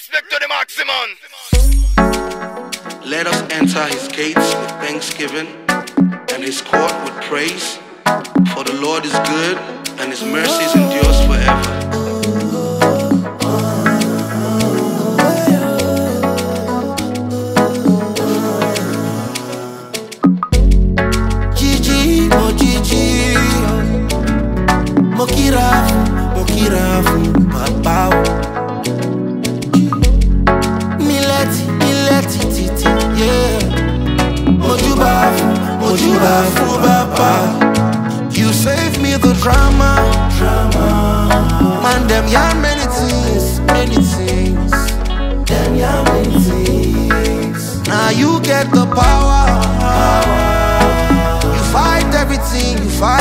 Respect to the maximum. Let us enter his gates with thanksgiving and his court with praise. For the Lord is good and his mercies endures forever. Mokirafu, Papa. Mileti, titi, yeah. Mojubafu, Papa. You save me the drama. Man, them yarn many things. Them yarn many things. Now you get the power. You fight everything.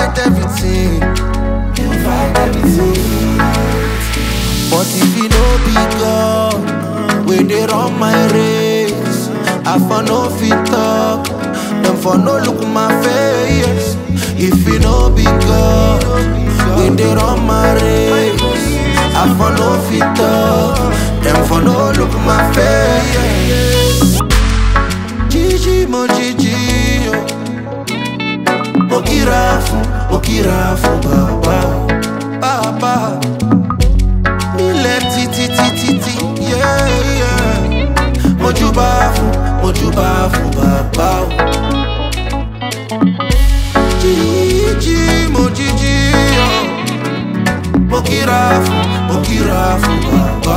But if you no be God, when they run my race, I for no fit talk, them for no look my face. If you no be God, when they run my race, I for no fit talk, them for no look my face. Gigi, mo Gigi, Mokirafu, Papa. Mileti, yeah. Mojubafu, Papa. Gigi, mo Gigi, Mokirafu, Papa.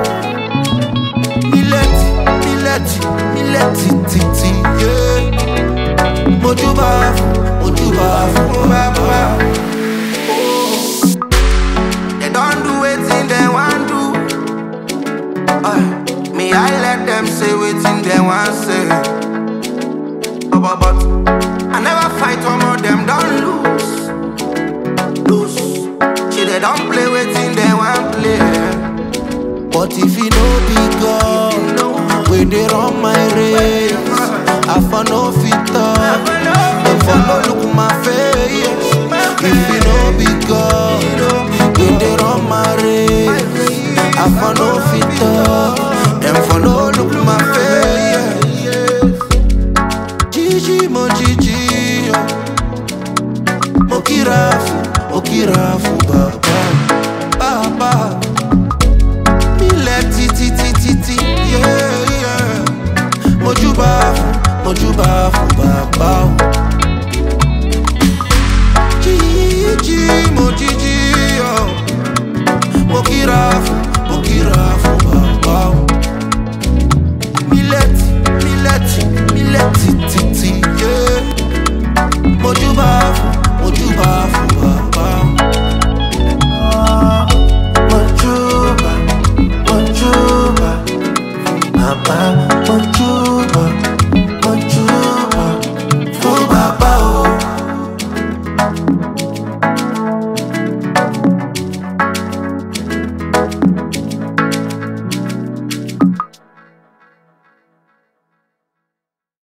Mileti, yeah. Mojubafu, Papa. They don't do anything they want to. Me, I let them say anything they want to say. But I never fight one of them, don't lose. See, they don't play anything they want to play. But if you know be God, when they run my race, I for no fit talk, them for no look my face. If you know be God, when they run my race, I for no fit talk, them for no look my face. Gigi, mo Gigi, Mokirafu, Papa. Mileti, yeah. Mojubafu, Papa. Gigi, mo Gigi, Mokirafu, Papa. Mileti, titi, yeah. Mojubafu, Papa. Mojuba, Papa. Mojuba, Papa.